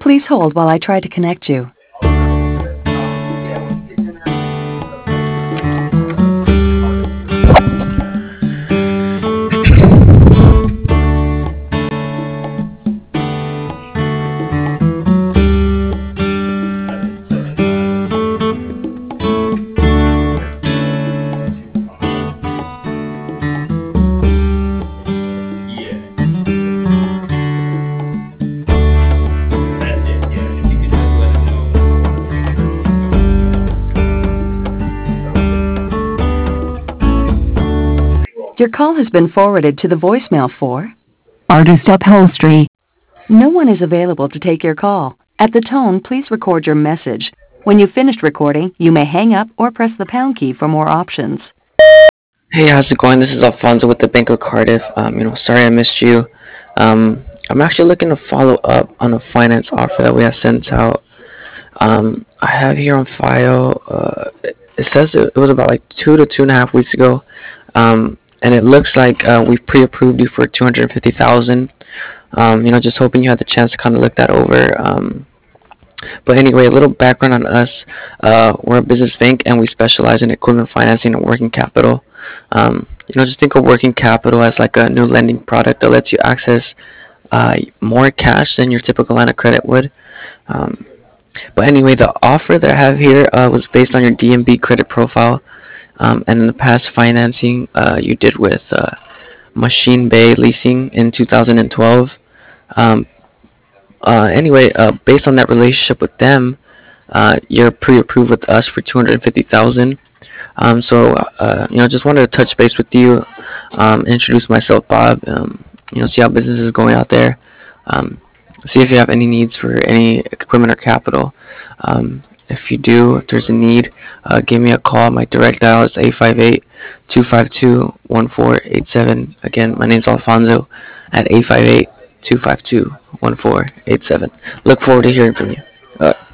Please hold while I try to connect you. Your call has been forwarded to the voicemail for Artist Upholstery. No one is available to take your call. At the tone, please record your message. When you've finished recording, you may hang up or press the pound key for more options. Hey, how's it going? This is Alfonso with the Bank of Cardiff. Sorry I missed you. I'm actually looking to follow up on a finance offer that we have sent out. I have here on file. It says it was about like 2 to 2.5 weeks ago, and it looks like we've pre-approved you for 250,000. Just hoping you had the chance to kind of look that over. But anyway, a little background on us. We're a business bank and we specialize in equipment financing and working capital. Just think of working capital as like a new lending product that lets you access more cash than your typical line of credit would. But anyway, the offer that I have here was based on your DMB credit profile, and in the past financing you did with Machine Bay Leasing in 2012. Based on that relationship with them, you're pre-approved with us for 250,000. Just wanted to touch base with you, introduce myself, Bob. See how business is going out there. See if you have any needs for any equipment or capital. If there's a need, give me a call. My direct dial is 858-252-1487. Again, my name's Alfonso at 858-252-1487. Look forward to hearing from you.